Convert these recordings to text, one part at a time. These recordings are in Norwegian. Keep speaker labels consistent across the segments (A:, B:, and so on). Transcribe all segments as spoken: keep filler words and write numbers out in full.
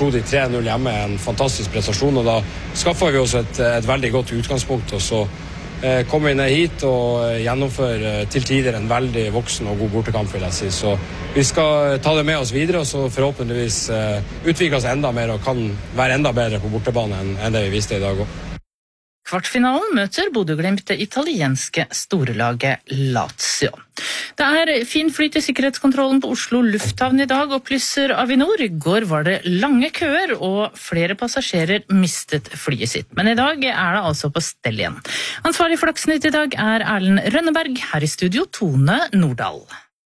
A: slo de tre null hjemme, en fantastisk prestasjon, og da skaffer vi oss et, et veldig godt utgangspunkt, og så eh, kommer vi ned hit og gjennomfører til tider en veldig voksen og god bortekamp, vil jeg si. Så vi skal ta det med oss videre, og så forhåpentligvis eh, utvikle oss enda mer og kan være enda bedre på bortebane enn, enn det vi viste i dag også.
B: Kvartfinalen møter Bodø/Glimt det italienske storelaget Lazio. Det er fin flyt i sikkerhetskontrollen på Oslo lufthavn i dag, opplyser Avinor. I går var det lange køer, og flere passasjerer mistet flyet sitt. Men i dag er det altså på stell igjen. Ansvarlig for Dagsnytt i dag er Erlend Rønneberg, her i studio Tone Nordahl.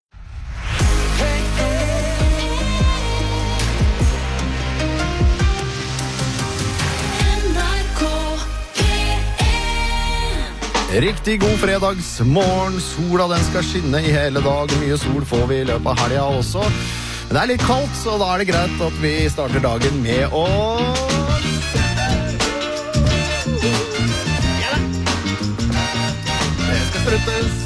C: Riktig god fredagsmorgen. Sola den skal skinne i hele dag. Mye sol får vi i løpet av helga også. Men det er litt kaldt, så da er det greit at vi starter dagen med å... Ja da! Det skal struttes.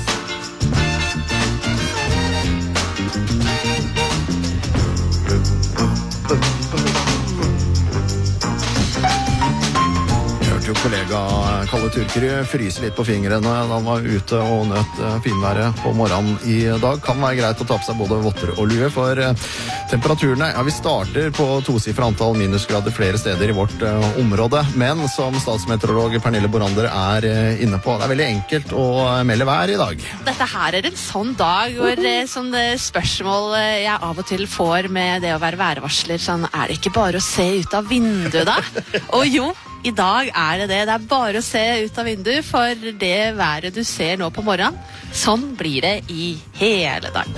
C: Kollega Kalle Turkerud fryser litt på fingrene da han var ute og nøt finværet på morgenen i dag. Kan være greit å ta på seg både votter og lue, for temperaturene, ja, vi starter på tosifret antall minusgrader flere steder i vårt uh, område, men som statsmeteorolog Pernille Borander er uh, inne på, det er veldig enkelt å melde vær i dag.
D: Dette her er en sånn dag hvor uh, sånn spørsmål jeg av og til får med det å være værvarsler, sånn, er det ikke bare å se ut av vinduet da? Og jo, i dag er det det. Det er bare å se ut av vinduet, for det været du ser nå på morgenen, sånn blir det i hele dag.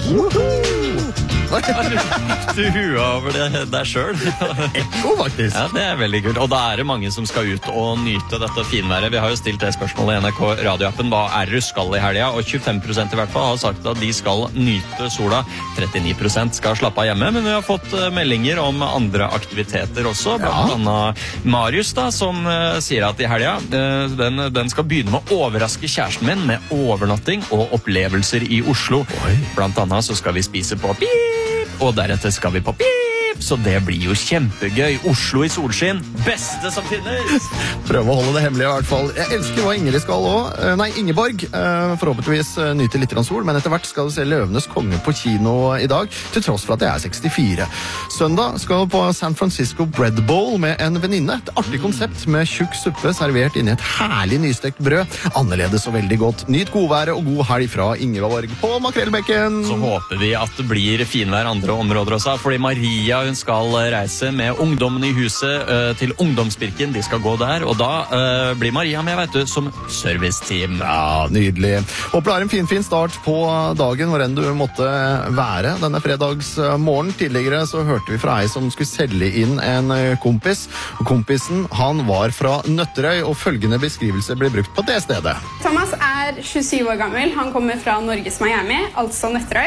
E: Du hua over det der selv.
C: Ekko, faktisk.
E: Ja, det er veldig kult. Og da er det mange som skal ut og nyte dette finværet. Vi har jo stilt det spørsmålet i N R K radioappen. Hva er du skal i helga? Og tjuefem prosent i hvert fall har sagt at de skal nyte sola. trettionio prosent skal slappe av hjemme, men vi har fått meldinger om andre aktiviteter også. Blant annet Marius da, som uh, sier at i helga, uh, den, den skal begynne med å overraske kjæresten min med overnatting og opplevelser i Oslo. Oi. Blant annet så skal vi spise på pip, og deretter skal vi på pip, så det blir jo kjempegøy. Oslo i solskinn, beste som finnes.
C: Prøv å holde det hemmelig i hvert fall. Jeg elsker hva Ingrid skal også. Nei, Ingeborg. Forhåpentligvis nyte litt sol, men etter hvert skal du se Løvenes konge på kino i dag, til tross for at jeg er sekstifire. Søndag skal du på San Francisco Bread Bowl med en venninne. Et artig konsept med tjukk suppe servert inni et herlig nystekt brød. Annerledes og veldig godt. Nyt godværet og god helg fra Ingeborg på Makrellbekken.
E: Så håper vi at det blir finvær andre områder også, fordi Maria hun skal reise med ungdommen i huset uh, til ungdomsbirken. De skal gå der, og da uh, blir Maria med, vet du, som serviceteam.
C: Ja, nydelig. Håper du har en fin, fin start på dagen, hvor enn du måtte være denne fredagsmorgen. Tidligere så hørte vi fra ei som skulle selge inn en kompis. Kompisen, han var fra Nøtterøy, og følgende beskrivelse ble brukt på det stedet.
F: Thomas er tjuesyv år gammel. Han kommer fra Norges Miami, altså Nøtterøy.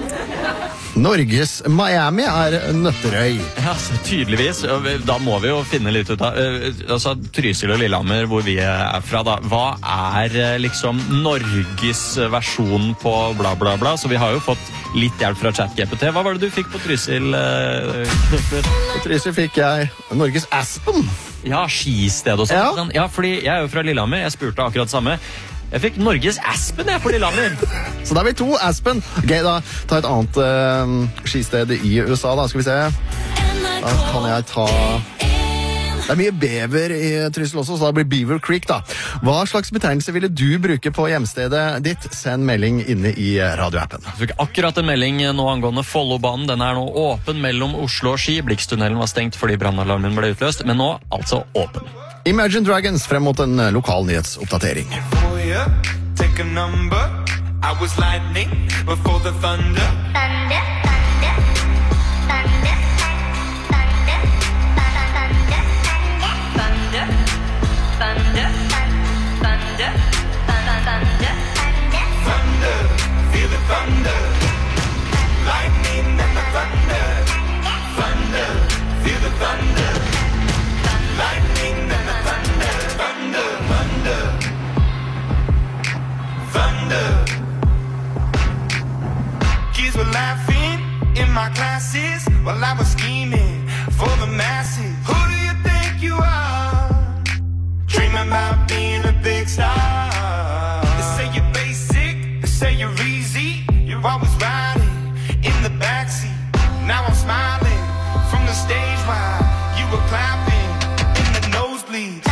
C: Norges Miami er Nøtterøy.
E: Ja, tydeligvis. Da må vi jo finne litt ut av altså, Trysil og Lillehammer, hvor vi er fra da. Hva er liksom Norges versjon på bla bla bla? Så vi har jo fått litt hjelp fra ChatGPT. Hva var det du fikk på Trysil?
C: På Trysil fikk jeg Norges Aspen.
E: Ja, skisted og sånt. Ja. Ja, fordi jeg er jo fra Lillehammer. Jeg spurte akkurat samme. Jeg fikk Norges Aspen jeg på Lillehammer.
C: Så da har vi to Aspen. Ok, da ta et annet uh, skisted i U S A da, skal vi se. Da kan jeg ta... Det er mye bever i Trysil også, så da blir Beaver Creek da. Hva slags betegnelse ville du bruke på hjemstedet ditt? Send melding inne i radioappen.
E: Jeg fikk akkurat en melding nå angående Follobanen. Den er nå åpen mellom Oslo og Ski. Blikstunnelen var stengt fordi brannalarmen ble utløst, men nå altså åpen.
C: Imagine Dragons frem mot en lokal nyhetsoppdatering.
G: Take a number. I was lightning before the thunder. Thunder, thunder, thunder, thunder, thunder, thunder, thunder, thunder, thunder, feel the thunder. Lightning and the thunder. Thunder, feel the thunder. Lightning and the thunder. Thunder, thunder. Thunder. Kids were laughing in my classes while I was scheming for the masses. stage while you were clapping in the nosebleeds.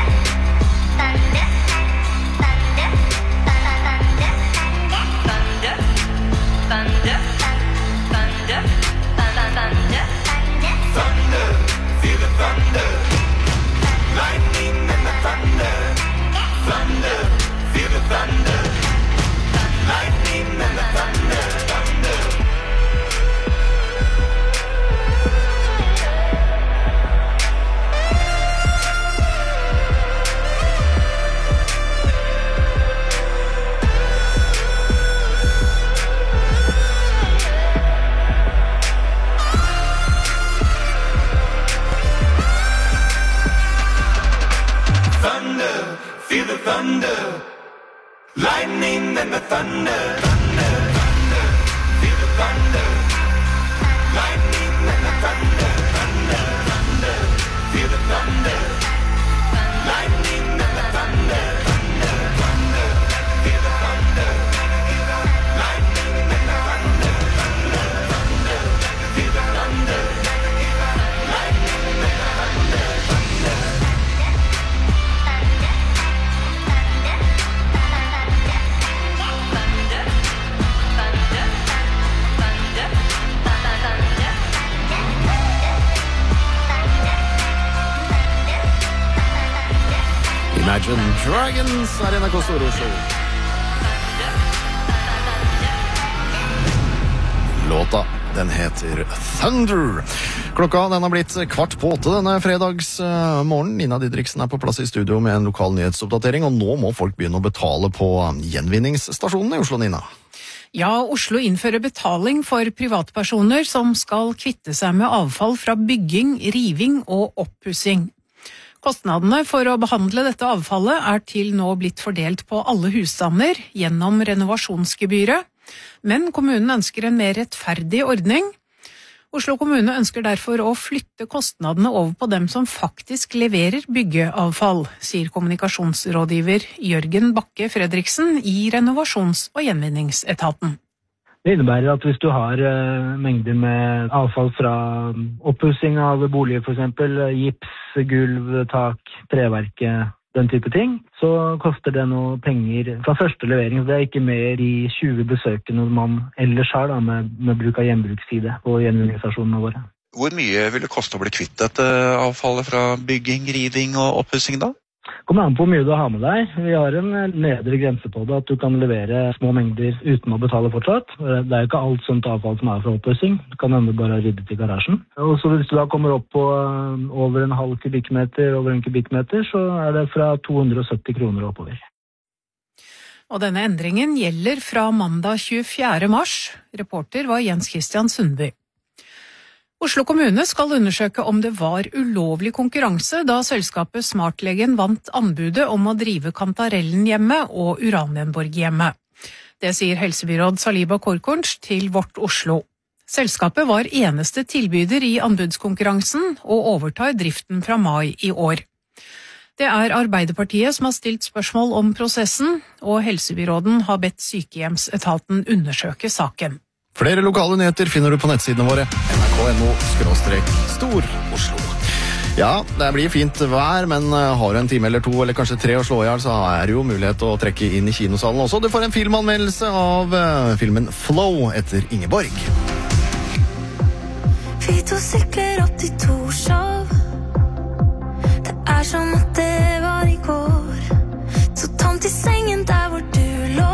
H: Thunder, thunder, thunder, thunder,
G: Thunder, feel the thunder. Lightning and the thunder. Thunder, feel the thunder. Lightning and the thunder. Thunder. Thunder, feel the thunder. Lightning and the thunder. Thunder, thunder, feel the thunder. Lightning and the thunder. Thunder, thunder, feel the thunder. Lightning and the thunder. Thunder, thunder, feel the thunder. Lightning and the thunder. Thunder, thunder, feel the thunder. Lightning and the thunder. Thunder.
C: Imagine Dragons er N R K Store Oslo. Låta, den heter Thunder. Klokka den har blitt kvart på åtte denne fredagsmorgen. Nina Didriksen er på plass i studio med en lokal nyhetsoppdatering, og nå må folk begynne å betale på gjenvinningsstasjonen i Oslo, Nina.
I: Ja, Oslo innfører betaling for privatpersoner som skal kvitte seg med avfall fra bygging, riving og oppussing. Kostnadene for å behandle dette avfallet er til nå blitt fordelt på alle husstander gjennom renovasjonsgebyret, men kommunen ønsker en mer rettferdig ordning. Oslo kommune ønsker derfor å flytte kostnadene over på dem som faktisk leverer byggeavfall, sier kommunikasjonsrådgiver Jørgen Bakke Fredriksen i Renovasjons- og gjenvinningsetaten.
J: Det innebærer at hvis du har uh, mengder med avfall fra oppussing av boliger, for eksempel gips, gulv, tak, treverke, den type ting, så koster det noe penger fra første levering. Det er ikke mer i tjue besøkende man ellers har da, med, med bruk av gjenbruksside på gjenvinningsstasjonene våre.
K: Hvor mye vil det koste å bli kvitt dette avfallet fra bygging, riving og oppussing da?
J: Det kommer an på hvor mye du har med deg. Vi har en nedre grense på det, at du kan levere små mengder uten å betale fortsatt. Det er jo ikke alt sånt avfall som er fra oppussing. Du kan enda bare ryddet i garasjen. Og så hvis du da kommer opp på over en halv kubikkmeter, over en kubikkmeter, så er det fra to hundre og sytti kroner oppover.
I: Og denne endringen gjelder fra mandag tjuefjerde mars. Reporter var Jens Christian Sundby. Oslo kommune skal undersøke om det var ulovlig konkurranse da selskapet Smartlegen vant anbudet om å drive Kantarellen-hjemmet og Uranienborg-hjemmet. Det sier helsebyråd Saliba Korkunch til Vårt Oslo. Selskapet var eneste tilbyder i anbudskonkurransen og overtar driften fra mai i år. Det er Arbeiderpartiet som har stilt spørsmål om prosessen, og helsebyråden har bedt sykehjemsetaten undersøke saken.
C: Flere lokale nyheter finner du på nettsidene våre. N R K punktum no skråstrek Stor Oslo. Ja, det blir fint vær, men har du en time eller to, eller kanskje tre å slå i hjel, så er det jo mulighet å trekke inn i kinosalen også. Du får en filmanmeldelse av uh, filmen Flow etter Ingeborg.
L: Vi to sykler opp til Torshov. Det er som at det var i går. Så tomt i sengen der hvor du lå.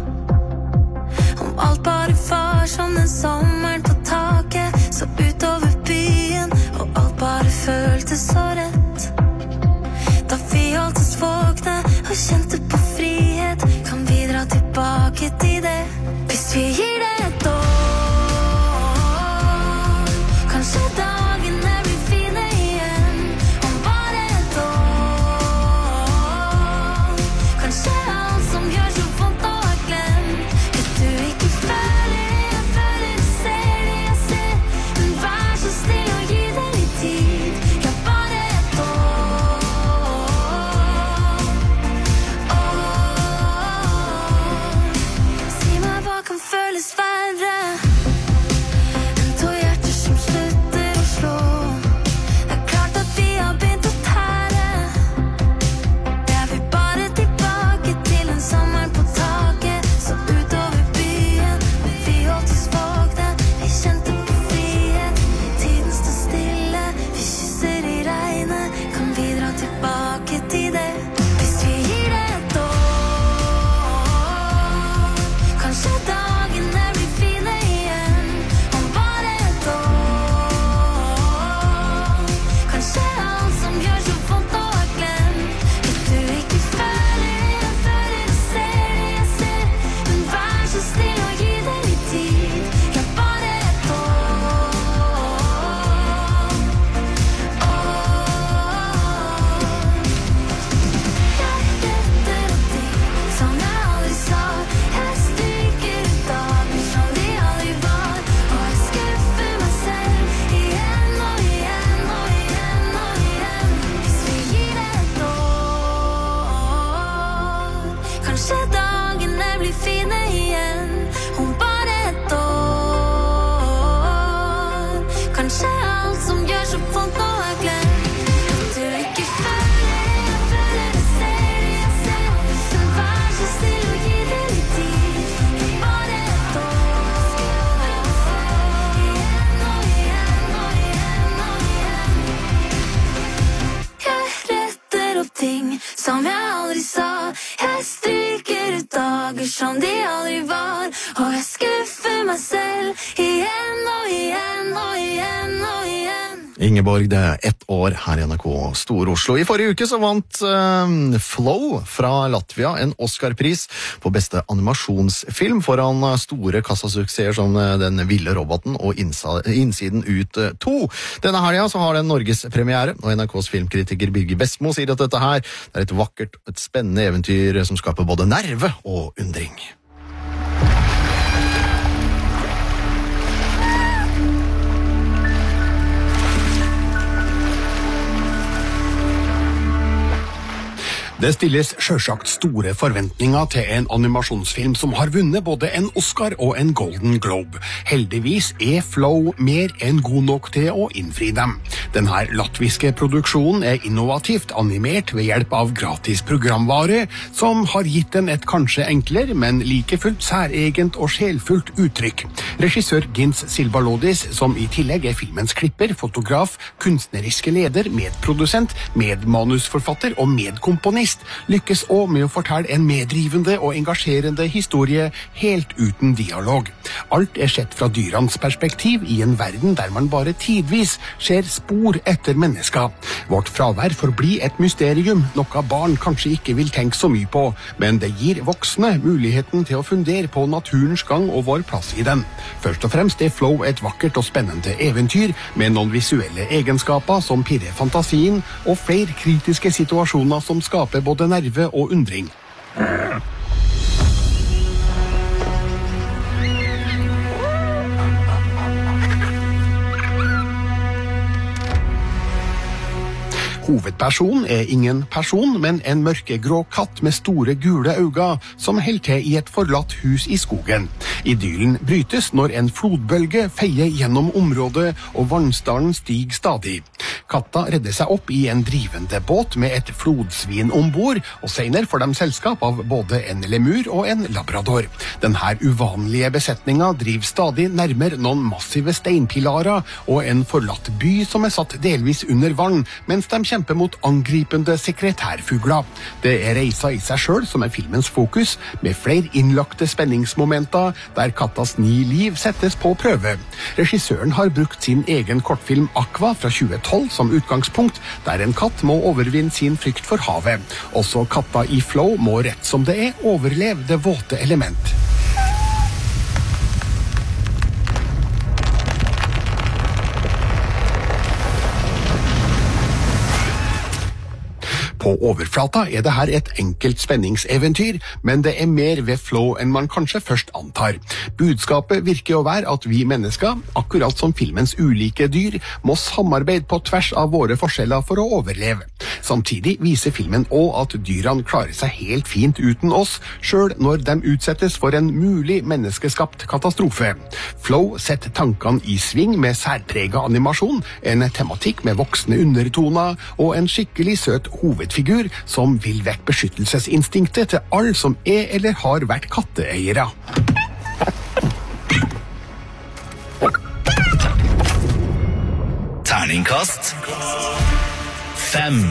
L: Om alt bare var som den sommeren på taket. Så utover byen, og alt bare føltes så rett. Da vi holdt oss våkne og kjente på frihet, kan vi dra tilbake til det. Hvis vi gir det et år, kanskje dagene blir fine igjen. Om bare et år, kanskje alt som gjør så vondt og er glemt. Hvis du ikke føler det, jeg føler det, ser det jeg ser. Men vær så snill og gi det litt tid. Ja, bare som jeg aldri sa. Jeg stryker ut dager som de aldri var, og jeg skuffer meg selv igjen og igjen og igjen og igjen.
C: Ingeborg, det er ett år her i N R K Stor-Oslo. I forrige uke så vant uh, Flow fra Latvia en Oscar-pris på beste animasjonsfilm foran store kassasuksesser som Den ville roboten og Innsiden ut to. Denne helgen så har den Norges premiere, og N R K's filmkritiker Birger Vestmo sier at dette her er et vakkert, et spennende eventyr som skaper både nerve og undring.
M: Det stilles selvsagt store forventninger til en animasjonsfilm som har vunnet både en Oscar og en Golden Globe. Heldigvis er Flow mer enn god nok til å innfri dem. Denne latviske produksjonen er innovativt animert ved hjelp av gratis programvare, som har gitt den et kanskje enklere, men like fullt særegent og sjelfullt uttrykk. Regissør Gins Silbalodis, som i tillegg er filmens klipper, fotograf, kunstneriske leder, medprodusent, medmanusforfatter og medkomponist, lykkes også med å fortelle en medrivende og engasjerende historie helt uten dialog. Alt er sett fra dyrenes perspektiv i en verden der man bare tidvis ser spor etter mennesker. Vårt fravær forblir et mysterium, noe barn kanskje ikke vil tenke så mye på, men det gir voksne muligheten til å fundere på naturens gang og vår plass i den. Først og fremst er Flow et vakkert og spennende eventyr med noen visuelle egenskaper som pirrer fantasien og flere kritiske situasjoner som skaper både nerve og undring. Hovedpersonen er ingen person, men en mørkegrå katt med store gule øyne som holder til i et forlatt hus i skogen. Idyllen brytes når en flodbølge feier gjennom området og vannstanden stiger stadig. Katta redder seg opp i en drivende båt med et flodsvin ombord, og senere får de selskap av både en lemur og en labrador. Denne uvanlige besetningen driver stadig nærmere noen massive steinpilarer og en forlatt by som er satt delvis under vann, mens de kjemper mot angripende sekretærfugler. Det er reisa i seg selv som er filmens fokus, med flere innlagte spenningsmomenter der kattas ni liv settes på prøve. Regissøren har brukt sin egen kortfilm Aqua fra tjue tolv som utgangspunkt, der en katt må overvinne sin frykt for havet. Også katta i Flow må rett som det er overleve det våte element. På overflata er det her et enkelt spenningseventyr, men det er mer ved Flow enn man kanskje først antar. Budskapet virker å være at vi mennesker, akkurat som filmens ulike dyr, må samarbeide på tvers av våre forskjeller for å overleve. Samtidig viser filmen også at dyrene klarer seg helt fint uten oss, selv når de utsettes for en mulig menneskeskapt katastrofe. Flow setter tankene i sving med særpreget animasjon, en tematikk med voksne undertoner og en skikkelig søt hovedfigur figur som vil vekk beskyttelsesinstinktet til alle som er eller har vært katteeiere.
N: Terningkast fem.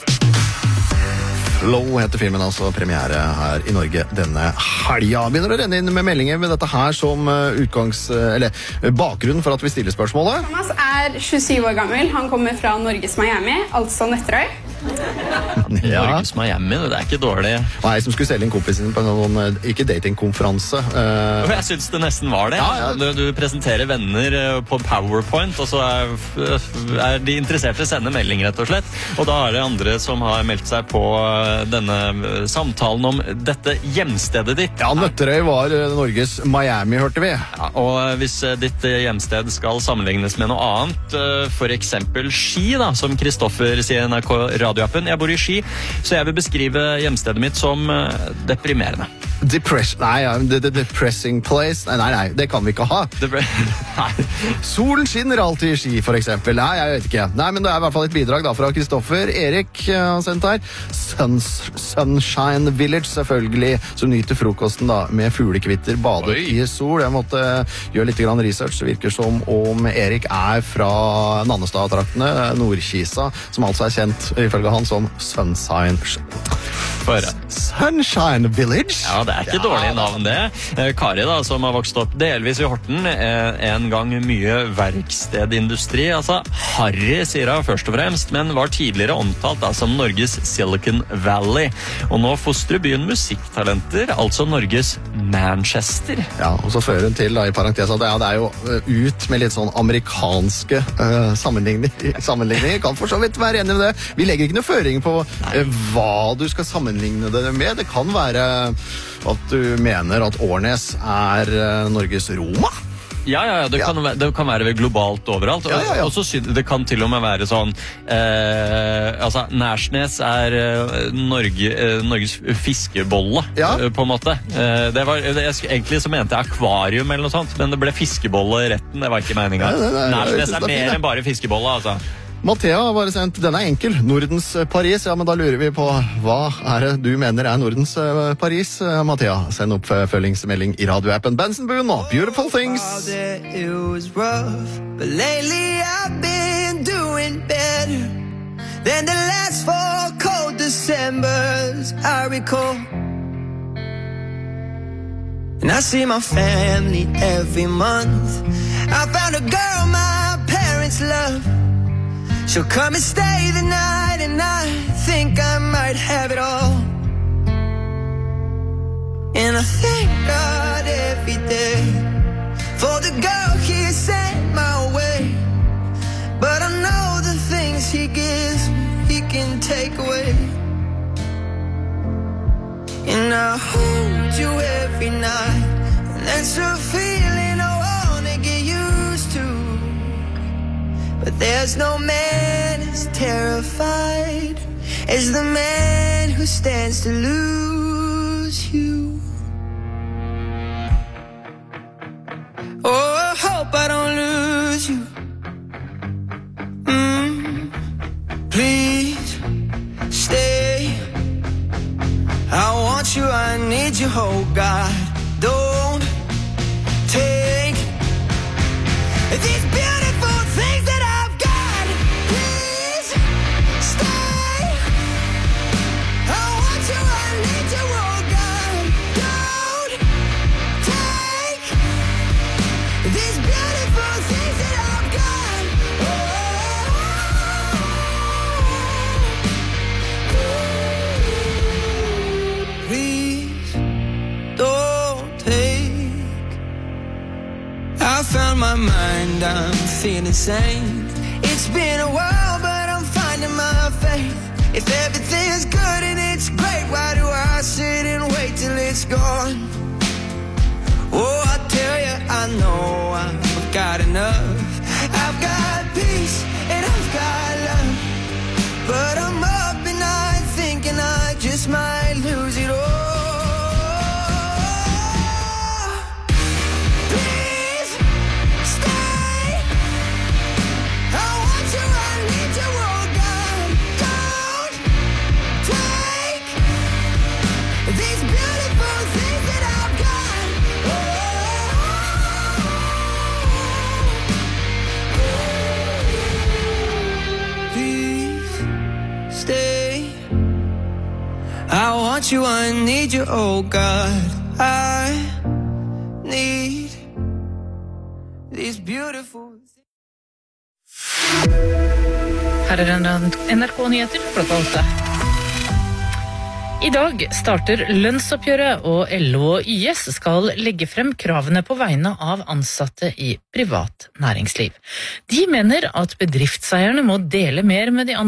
C: Flow heter filmen, altså premiere her i Norge denne helga. Begynner å renne inn med meldinger med dette her som utgangs, eller bakgrunnen for at vi stiller spørsmålet.
F: Thomas er tjuesyv år gammel, han kommer fra Norges Miami, altså Nøtterøy.
E: Ja. Norges Miami, det er ikke dårlig.
C: Nei, som skulle selge en kompis sin på en ikke datingkonferanse. Uh...
E: Jeg synes det nesten var det. Ja, ja. Du, du presenterer venner på PowerPoint, og så er, er de interesserte sende melding, rett og slett. Og da er det andre som har meldt seg på denne samtalen om dette hjemstedet ditt.
C: Ja, Nøtterøy var Norges Miami, hørte vi.
E: Ja, og hvis ditt hjemsted skal sammenlignes med noe annet, for eksempel Ski, da, som Kristoffer sier i N R K radioappen. Jeg bor i Ski, så jeg vil beskrive hjemstedet mitt som deprimerende.
C: Depression, nei, ja, the, the depressing place. Nei, nei, nei, det kan vi ikke ha. Solen skinner alltid i ski, for eksempel. Nei, jeg vet ikke. Nei, men det er i hvert fall et bidrag da fra Kristoffer. Erik har sendt her. Suns, Sunshine Village, selvfølgelig, som nyter frokosten da, med fuglekvitter, badet Oi. I sol. Jeg måtte gjøre litt grann research. Det virker som om Erik er fra Nannestad-traktene, Nordkisa, som altså er kjent, ifølge han, som Sunshine Sunshine Village.
E: Ja, det er ikke ja. Dårlig navn det. Kari da, som har vokst opp delvis i Horten, en gang mye verkstedindustri, altså Harry sier hun først og fremst, men var tidligere omtalt da, som Norges Silicon Valley. Og nå fostrer byen musikktalenter, altså Norges Manchester.
C: Ja, og så fører hun til da, i parentes at ja, det er jo ut med litt sånn amerikanske uh, sammenligninger. sammenligninger. Kan for så vidt være enig med det. Vi legger ikke noe føring på uh, hva du skal sammenligne det med. Det kan være at du mener at Årnes er uh, Norges Roma.
E: Ja, ja, det, ja. Kan, det kan være globalt overalt. Ja, ja, ja. Og så det kan til og med være sånn eh, altså, Nærsnes er eh, Norge, eh, Norges fiskebolle, ja. eh, på en måte. Eh, det var, det, egentlig så mente jeg akvarium eller noe sånt, men det ble fiskebolle i retten, det var ikke meningen. Ja, Nærsnes er mer enn bare fiskebolle, altså.
C: Mathea har bare sendt, den er enkel, Nordens Paris. Ja, men da lurer vi på, hva er det du mener er Nordens Paris? Mathea, send opp følgingsmelding i radioappen Benson Boone nå, Beautiful Things.
O: It was rough, but lately I've been doing better than the last four cold Decembers I recall. And I see my family every month. I found a girl my parents love. She'll come and stay the night, and I think I might have it all. And I thank God every day for the girl He sent my way. But I know the things He gives me, He can take away. And I hold you every night, and that's a feeling I wanna get used to. But there's no man as terrified as the man who stands to lose you. Oh, I hope I don't lose you. Mm, please stay. I want you, I need you, oh God. Don't take these beautiful things that I've got. Please stay. I want you, I need you, oh God. Don't take these beautiful things that I've got. Oh. Please don't take. I found my mind, I'm feeling sane. It's been a while, but I'm finding my faith. If everything's good and it's great, why do I sit and wait till it's gone? Oh, I tell you, I know I've got enough. I've got peace and I've got love. But I'm up at night thinking I just might lose it all. I want you, I need you, oh God. I need these beautiful.
B: Her er N R K-nyheter klokka åtte. I dag starter lønnsoppgjøret, og L O og Y S skal legge frem kravene på vegne av ansatte i privat næringsliv. De mener at bedriftseierne må dele mer med de ansatte